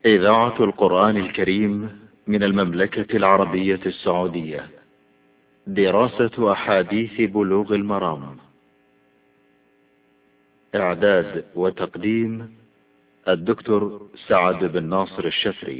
إذاعة القرآن الكريم من المملكة العربية السعودية. دراسة أحاديث بلوغ المرام. إعداد وتقديم الدكتور سعد بن ناصر الشفري.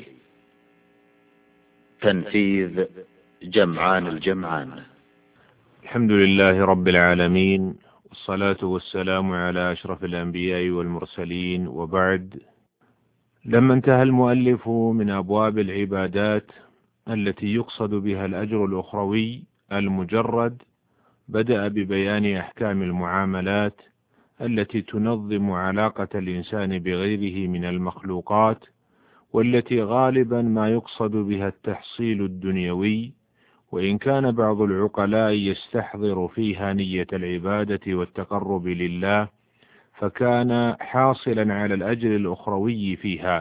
تنفيذ جمعان الجمعان. الحمد لله رب العالمين، والصلاة والسلام على أشرف الأنبياء والمرسلين، وبعد. لما انتهى المؤلف من أبواب العبادات التي يقصد بها الأجر الأخروي المجرد، بدأ ببيان أحكام المعاملات التي تنظم علاقة الإنسان بغيره من المخلوقات، والتي غالبا ما يقصد بها التحصيل الدنيوي، وإن كان بعض العقلاء يستحضر فيها نية العبادة والتقرب لله، فكان حاصلا على الأجر الأخروي فيها.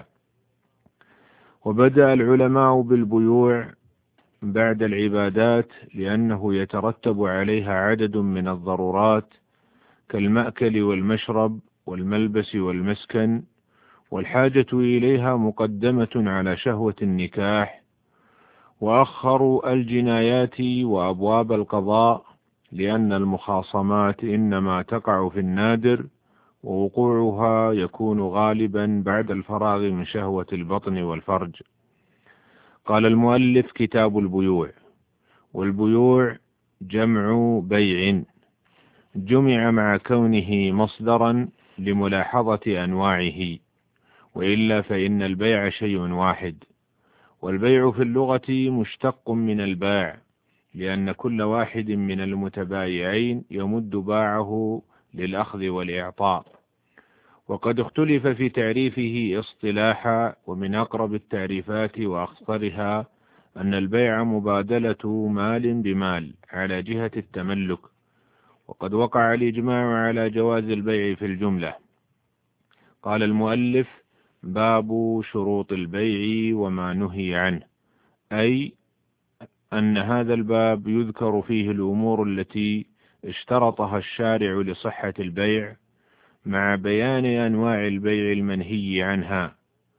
وبدأ العلماء بالبيوع بعد العبادات، لأنه يترتب عليها عدد من الضرورات كالمأكل والمشرب والملبس والمسكن، والحاجة إليها مقدمة على شهوة النكاح. وأخروا الجنايات وأبواب القضاء، لأن المخاصمات إنما تقع في النادر، ووقوعها يكون غالبا بعد الفراغ من شهوة البطن والفرج. قال المؤلف: كتاب البيوع. والبيوع جمع بيع، جمع مع كونه مصدرا لملاحظة أنواعه، وإلا فإن البيع شيء واحد. والبيع في اللغة مشتق من الباع، لأن كل واحد من المتبايعين يمد باعه للأخذ والإعطاء. وقد اختلف في تعريفه اصطلاحا، ومن أقرب التعريفات وأخطرها أن البيع مبادلة مال بمال على جهة التملك، وقد وقع الإجماع على جواز البيع في الجملة. قال المؤلف: باب شروط البيع وما نهي عنه، أي أن هذا الباب يذكر فيه الأمور التي اشترطها الشارع لصحة البيع، مع بيان أنواع البيع المنهي عنها.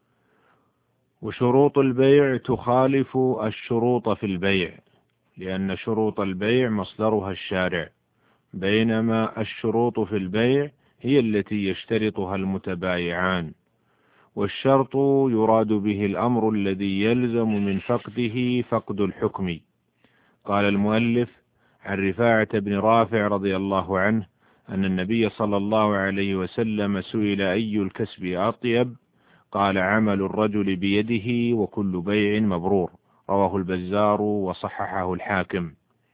وشروط البيع تخالف الشروط في البيع، لأن شروط البيع مصدرها الشارع، بينما الشروط في البيع هي التي يشترطها المتبايعان. والشرط يراد به الأمر الذي يلزم من فقده فقد الحكم. قال المؤلف: عن رفاعة بن رافع رضي الله عنه أن النبي صلى الله عليه وسلم سئل: أي الكسب أطيب؟ قال: عمل الرجل بيده، وكل بيع مبرور. رواه البزار وصححه الحاكم.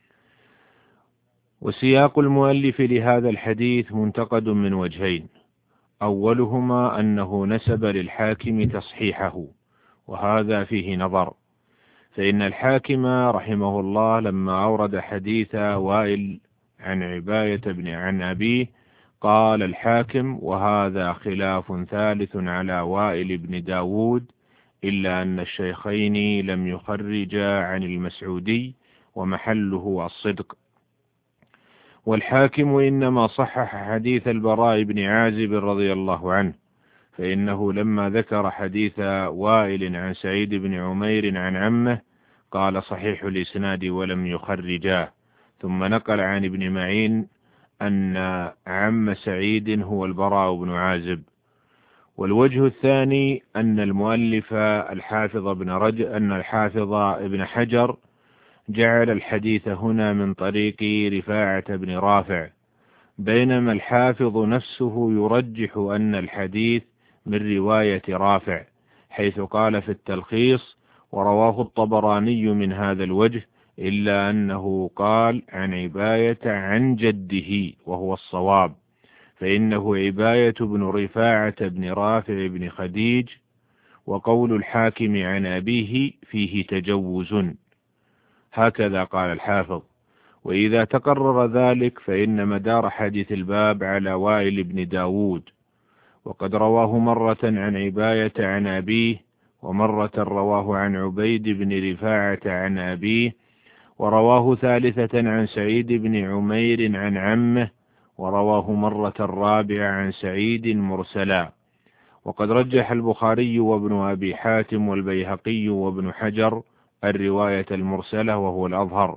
وسياق المؤلف لهذا الحديث منتقد من وجهين: أولهما أنه نسب للحاكم تصحيحه، وهذا فيه نظر، فإن الحاكم رحمه الله لما أورد حديث وائل عن عباية عن أبيه، قال الحاكم: وهذا خلاف ثالث على وائل بن داود، إلا أن الشيخين لم يخرجا عن المسعودي، ومحله الصدق. والحاكم إنما صحح حديث البراء بن عازب رضي الله عنه، فإنه لما ذكر حديث وائل عن سعيد بن عمير عن عمه قال: صحيح الإسناد ولم يخرجاه، ثم نقل عن ابن معين أن عم سعيد هو البراء بن عازب. والوجه الثاني أن المؤلف الحافظ ابن حجر جعل الحديث هنا من طريق رفاعة بن رافع، بينما الحافظ نفسه يرجح أن الحديث من رواية رافع، حيث قال في التلخيص: ورواه الطبراني من هذا الوجه، إلا أنه قال عن عباية عن جده، وهو الصواب، فإنه عباية بن رفاعة بن رافع بن خديج. وقول الحاكم عن أبيه فيه تجوز، هكذا قال الحافظ. وإذا تقرر ذلك فإن مدار حديث الباب على وائل بن داود، وقد رواه مرة عن عباية عن أبيه، ومرة رواه عن عبيد بن رفاعة عن أبيه، ورواه ثالثة عن سعيد بن عمير عن عمه، ورواه مرة رابعة عن سعيد مرسلا. وقد رجح البخاري وابن أبي حاتم والبيهقي وابن حجر الرواية المرسلة وهو الأظهر.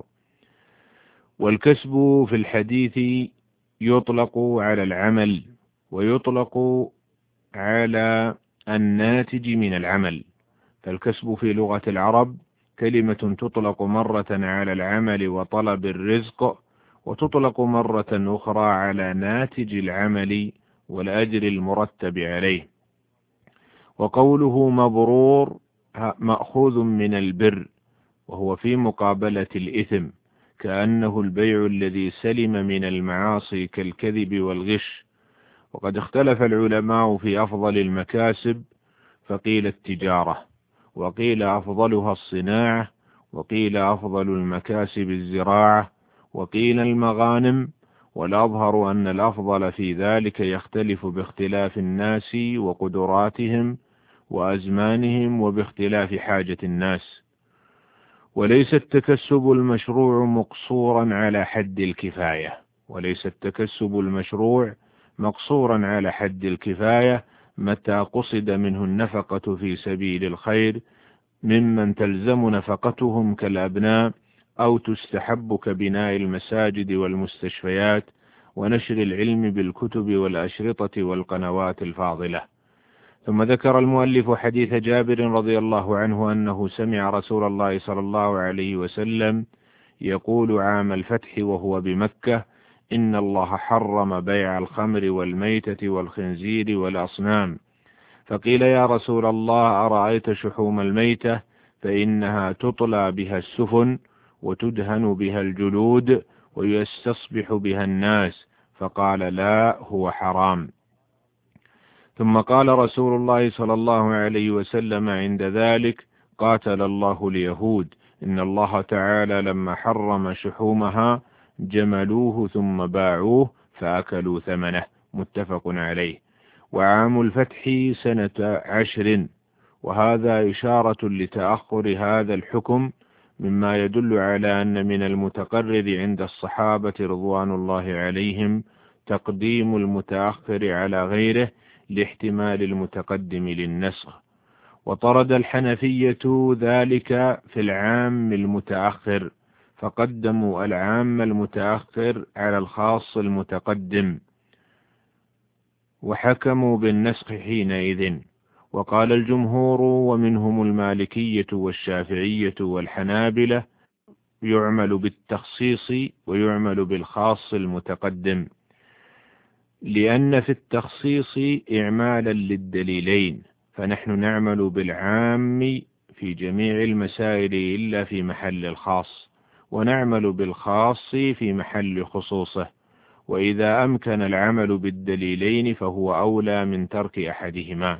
والكسب في الحديث يطلق على العمل ويطلق على الناتج من العمل. فالكسب في لغة العرب كلمة تطلق مرة على العمل وطلب الرزق، وتطلق مرة أخرى على ناتج العمل والأجر المرتب عليه. وقوله مبرور مأخوذ من البر، وهو في مقابلة الإثم، كأنه البيع الذي سلم من المعاصي كالكذب والغش. وقد اختلف العلماء في أفضل المكاسب، فقيل التجارة، وقيل أفضلها الصناعة، وقيل أفضل المكاسب الزراعة، وقيل المغانم. والأظهر أن الأفضل في ذلك يختلف باختلاف الناس وقدراتهم وأزمانهم وباختلاف حاجة الناس. وليس التكسب المشروع مقصورا على حد الكفاية، وليس التكسب المشروع مقصورا على حد الكفاية متى قصد منه النفقة في سبيل الخير ممن تلزم نفقتهم كالأبناء، أو تستحب كبناء المساجد والمستشفيات ونشر العلم بالكتب والأشرطة والقنوات الفاضلة. ثم ذكر المؤلف حديث جابر رضي الله عنه أنه سمع رسول الله صلى الله عليه وسلم يقول عام الفتح وهو بمكة: إن الله حرم بيع الخمر والميتة والخنزير والأصنام. فقيل يا رسول الله أرأيت شحوم الميتة؟ فإنها تطلى بها السفن وتدهن بها الجلود ويستصبح بها الناس. فقال لا، هو حرام. ثم قال رسول الله صلى الله عليه وسلم عند ذلك: قاتل الله اليهود، إن الله تعالى لما حرم شحومها جملوه ثم باعوه فأكلوا ثمنه. متفق عليه. وعام الفتح سنة 10، وهذا إشارة لتأخر هذا الحكم، مما يدل على أن من المتقرر عند الصحابة رضوان الله عليهم تقديم المتأخر على غيره لاحتمال المتقدم للنسخ. وطرد الحنفية ذلك في العام المتأخر، فقدموا العام المتأخر على الخاص المتقدم، وحكموا بالنسخ حينئذ. وقال الجمهور ومنهم المالكية والشافعية والحنابلة: يعمل بالتخصيص ويعمل بالخاص المتقدم، لأن في التخصيص إعمالا للدليلين، فنحن نعمل بالعام في جميع المسائل إلا في محل الخاص، ونعمل بالخاص في محل خصوصه. وإذا أمكن العمل بالدليلين فهو أولى من ترك أحدهما.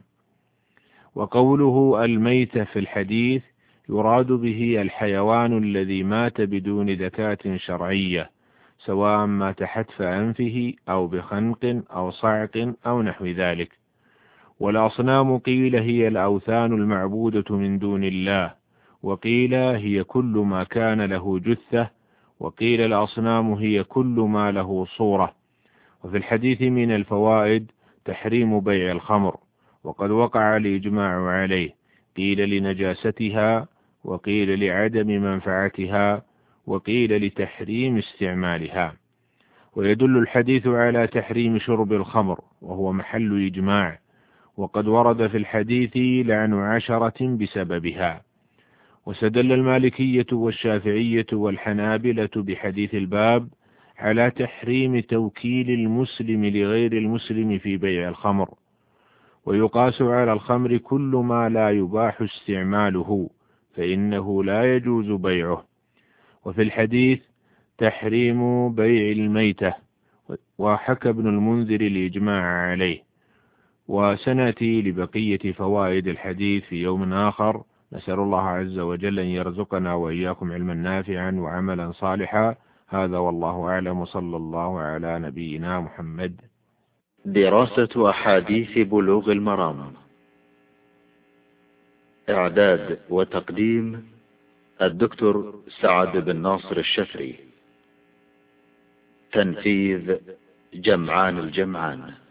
وقوله الميت في الحديث يراد به الحيوان الذي مات بدون زكاة شرعية، سواء مات حتف أنفه أو بخنق أو صعق أو نحو ذلك. والأصنام قيل هي الأوثان المعبودة من دون الله، وقيل هي كل ما كان له جثة، وقيل الأصنام هي كل ما له صورة. وفي الحديث من الفوائد تحريم بيع الخمر، وقد وقع الإجماع عليه، قيل لنجاستها، وقيل لعدم منفعتها، وقيل لتحريم استعمالها. ويدل الحديث على تحريم شرب الخمر، وهو محل إجماع، وقد ورد في الحديث لعن 10 بسببها. واستدل المالكية والشافعية والحنابلة بحديث الباب على تحريم توكيل المسلم لغير المسلم في بيع الخمر، ويقاس على الخمر كل ما لا يباح استعماله، فإنه لا يجوز بيعه. وفي الحديث تحريم بيع الميتة، وحكى ابن المنذر الإجماع عليه. وسنأتي لبقية فوائد الحديث في يوم آخر. نسأل الله عز وجل أن يرزقنا وإياكم علما نافعا وعملا صالحا. هذا والله أعلم، صلى الله على نبينا محمد. دراسة أحاديث بلوغ المرام. إعداد وتقديم الدكتور سعد بن ناصر الشفري. تنفيذ جمعان الجمعان.